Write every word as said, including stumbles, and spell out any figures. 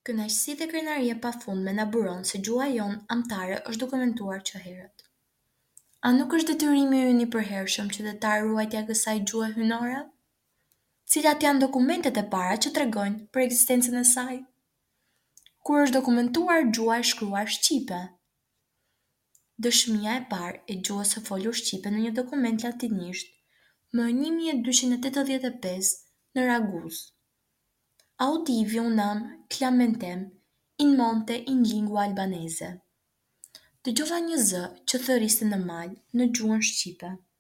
Kënaqësi dhe krenaria pafundme na buron se gjuha jon amtare është dokumentuar që herët. A nuk është detyrimi ynë i përhershëm që të ta ruajtja kësaj gjuhe hynore? Cilat janë dokumentet e para që tregojnë për ekzistencën e saj? Kur është dokumentuar gjuha e shkruar shqipe? Dëshmia e parë e gjuhës së folur shqipe në një dokument latinisht më një mijë e dyqind e tetëdhjetë e pesë në Raguz. Audivi unam Clementem in monte in lingua albanese. Dëgjova një zë që thëriste në mal në gjuhën shqipe.